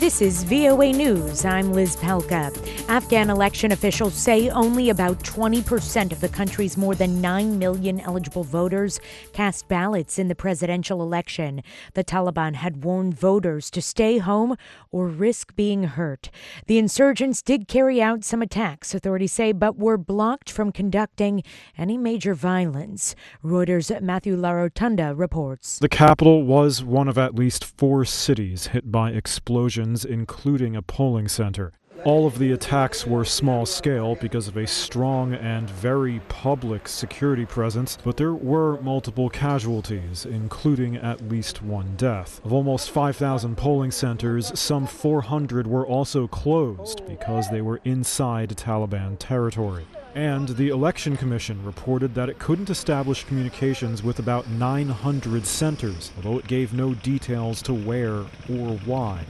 This is VOA News. I'm Liz Pelka. Afghan election officials say only about 20% of the country's more than 9 million eligible voters cast ballots in the presidential election. The Taliban had warned voters to stay home or risk being hurt. The insurgents did carry out some attacks, authorities say, but were blocked from conducting any major violence. Reuters' Matthew Larotunda reports. The capital was one of at least 4 cities hit by explosions, including a polling center. All of the attacks were small-scale because of a strong and very public security presence, but there were multiple casualties, including at least one death. Of almost 5,000 polling centers, some 400 were also closed because they were inside Taliban territory. And the Election Commission reported that it couldn't establish communications with about 900 centers, although it gave no details to where or why.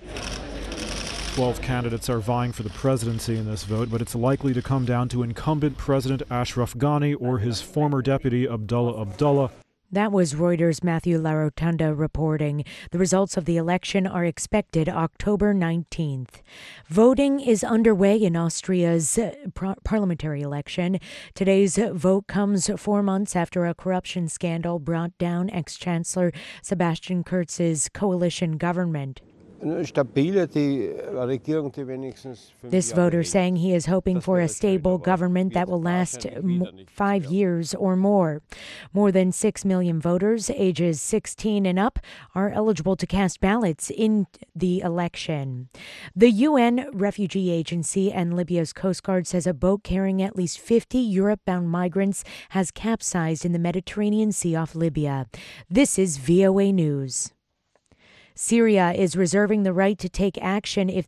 12 candidates are vying for the presidency in this vote, but it's likely to come down to incumbent President Ashraf Ghani or his former deputy Abdullah Abdullah. That was Reuters' Matthew Larotunda reporting. The results of the election are expected October 19th. Voting is underway in Austria's parliamentary election. Today's vote comes 4 months after a corruption scandal brought down ex-Chancellor Sebastian Kurz's coalition government. This voter saying he is hoping for a stable government that will last 5 years or more. More than 6 million voters ages 16 and up are eligible to cast ballots in the election. The UN Refugee Agency and Libya's Coast Guard says a boat carrying at least 50 Europe-bound migrants has capsized in the Mediterranean Sea off Libya. This is VOA News. Syria is reserving the right to take action if